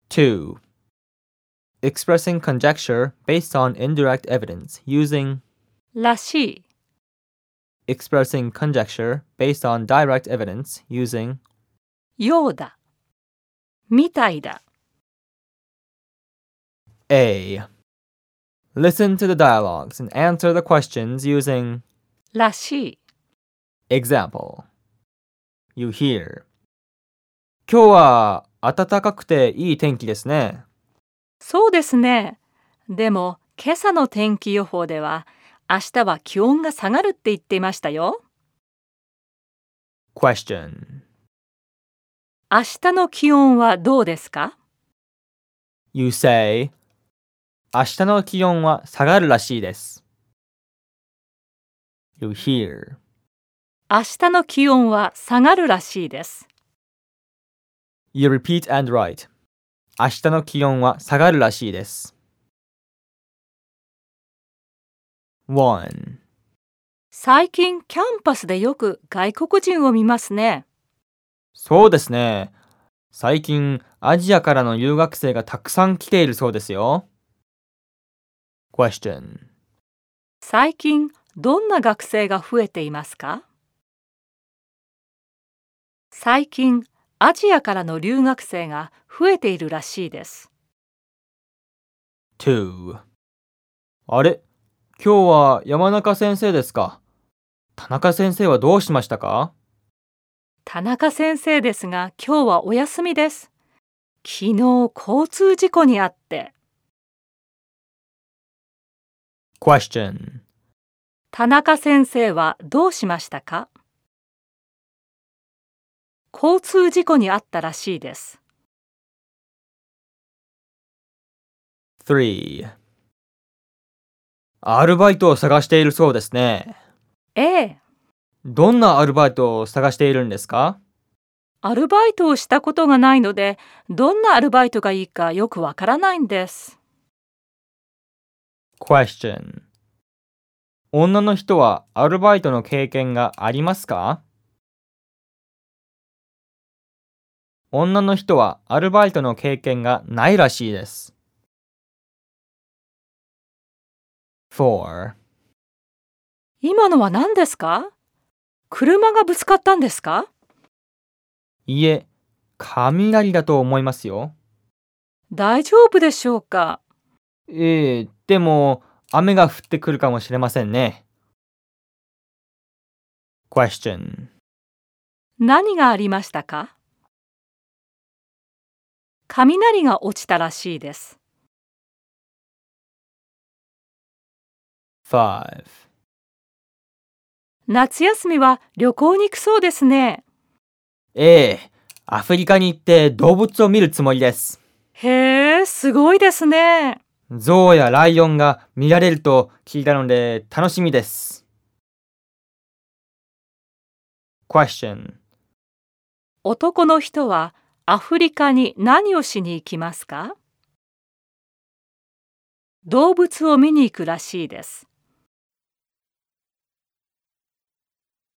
2. Expressing conjecture based on indirect evidence using らしい、 expressing conjecture based on direct evidence using ようだ、みたいだ。 A. Listen to the dialogues and answer the questions using らしい、 example. You hear. 今日は暖かくていい天気ですね。 そうですね。でも今朝の天気予報では明日は気温が下がるって言っていましたよ。 Question. 明日の気温はどうですか？ You say, 明日の気温は下がるらしいです。You hear. 明日の気温は下がるらしいです。 You repeat and write. 明日の気温は下がるらしいです。1. 最近キャンパスでよく外国人を見ますね。 そうですね。最近アジアからの留学生がたくさん来ているそうですよ。Question. 最近どんな学生が増えていますか？最近アジアからの留学生が増えているらしいです。 2. あれ、今日は山中先生ですか？田中先生はどうしましたか？ 田中先生ですが今日はお休みです。昨日交通事故にあって。 Question. 田中先生はどうしましたか？交通事故にあったらしいです。 3. アルバイトを探しているそうですね。 ええ、 どんなアルバイトを探しているんですか？ アルバイトをしたことがないので、どんなアルバイトがいいかよくわからないんです。 Question. 女の人はアルバイトの経験がありますか？女の人はアルバイトの経験がないらしいです。4. 今のは何ですか？車がぶつかったんですか？ いえ、雷だと思いますよ。 大丈夫でしょうか？ でも雨が降ってくるかもしれませんね。Question. 何がありましたか？雷が落ちたらしいです。 5. 夏休みは旅行に行くそうですね。 アフリカに行って動物を見るつもりです。 へえ、すごいですね。 ゾウやライオンが見られると聞いたので楽しみです。Question. 男の人はアフリカに何をしに行きますか？動物を見に行くらしいです。